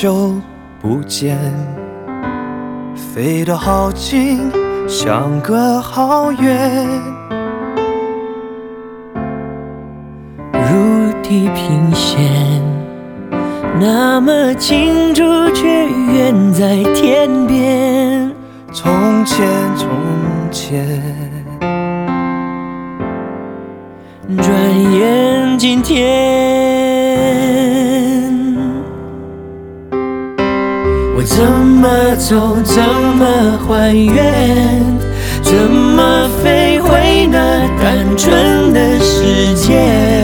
久不见，飞得好近，相隔好远。 如地平线，那么近处却远在天边。 从前，从前， 转眼今天，我怎么走，怎么还原，怎么飞回那单纯的世界？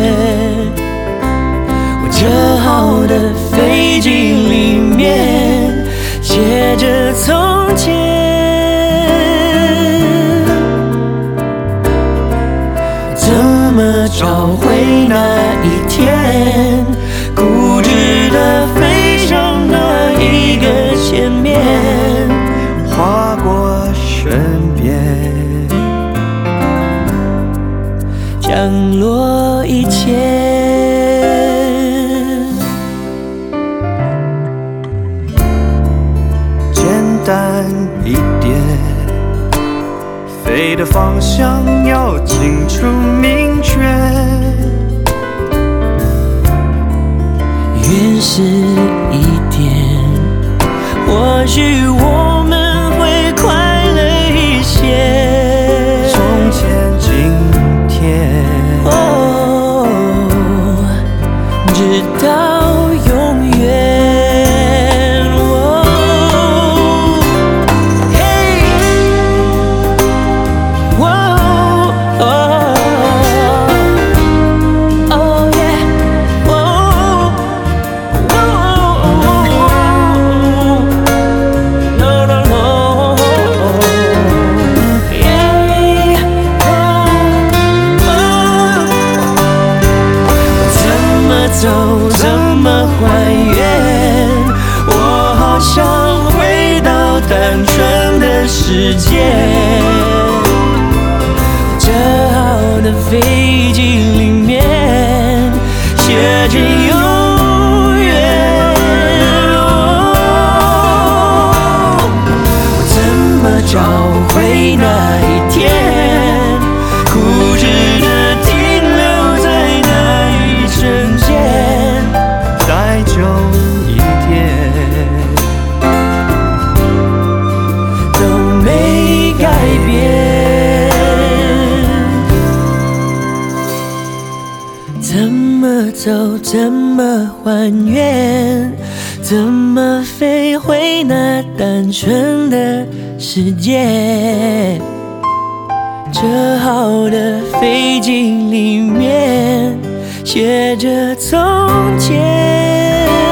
我折好的飞机里面写着从前。怎么找回那一天，固执地飞上那一个前面， 划过身边， 降落一切。 简单一点，飞的方向要清楚明确。 原始一点，或许我们会快乐一些。 从前，今天， 直到永远。走怎么还原？我好想回到单纯的世界。折好的飞机里面写着永远。我怎么找回那一天？固执的停留在那一瞬间。 再久一点， 都没改变。怎么走，怎么还原？怎么飞回那单纯的世界？折好的飞机里面写着从前。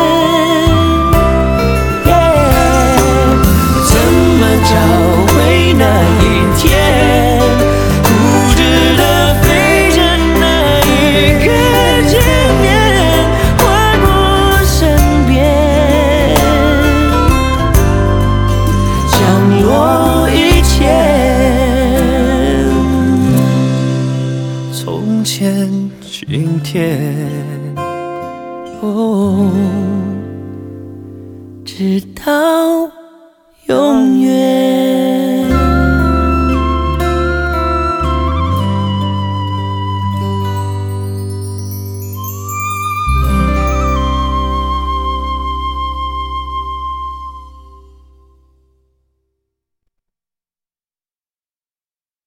怎么找回那一天？固执地飞着那一个前面，划过身边，降落一切。 从前，今天， 直到永远。